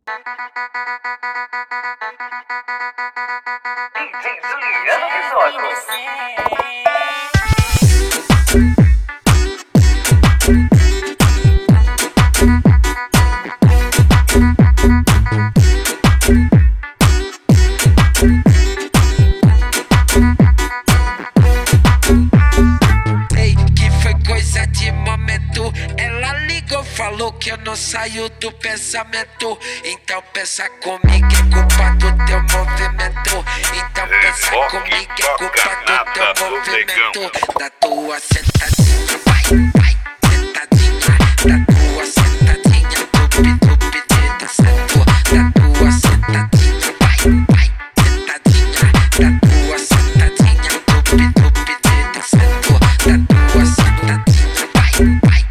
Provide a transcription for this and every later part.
DJ Juliano Risotto. Falou que eu não saio do pensamento. Então pensa comigo, é culpa do teu movimento. Então pensa comigo, é culpa do teu movimento. Da tua sentadinha, vai, vai, sentadinha. Da tua sentadinha, tupi, da tua sentadinha, vai, vai, sentadinha. Da tua sentadinha, tupi, da tua sentadinha, vai, vai.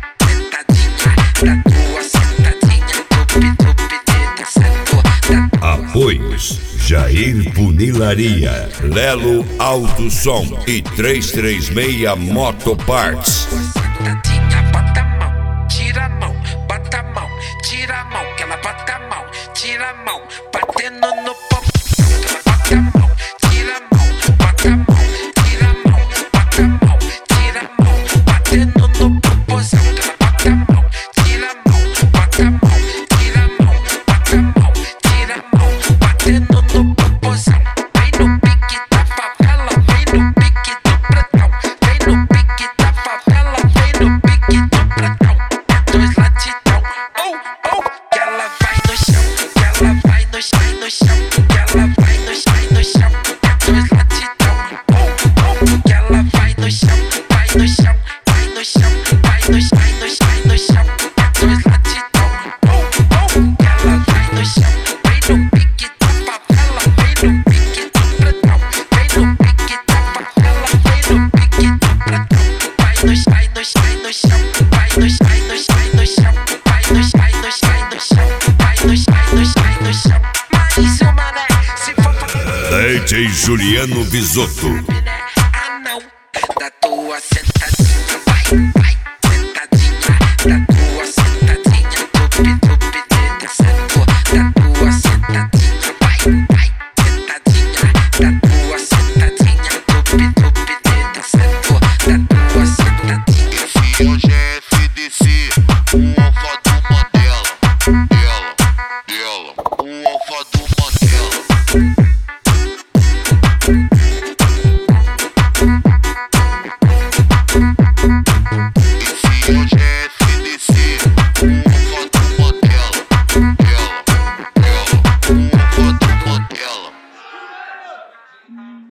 Apoios Jair Funilaria, Lelo Alto Som e 336 Motoparts. Bota a mão, tira a mão, bota a mão, tira a mão, que ela bota a mão, tira a mão, batendo no pop. Bota a mão, tira a mão, bota a mão, tira a mão, bota a mão, tira a mão, batendo no popozão. Bota a mão, tira a mão, bota a mão, tira a mão, bota a mão, tira a mão, batendo no popozão. Vem no pique da favela, vem no pique do pretão, vem no pique da favela, vem no pique do pretão. É dois latidão, que ela vai no chão, que ela vai no chão, que ela vai no chão. É dois latidão, que ela vai no chão, vai no chão, vai no chão, vai no chão, vai no chão. É dois latidão, que ela vai no chão, vem no pique da favela, vem no pique do pretão, vem no pique da favela, vem no pique do pretão. Vai no chão, vai no chão, vai no chão, vai no chão, vai no chão, vai no chão, vai no chão. Mais uma, né? Se for pra DJ Juliano Risotto. ah não, da tua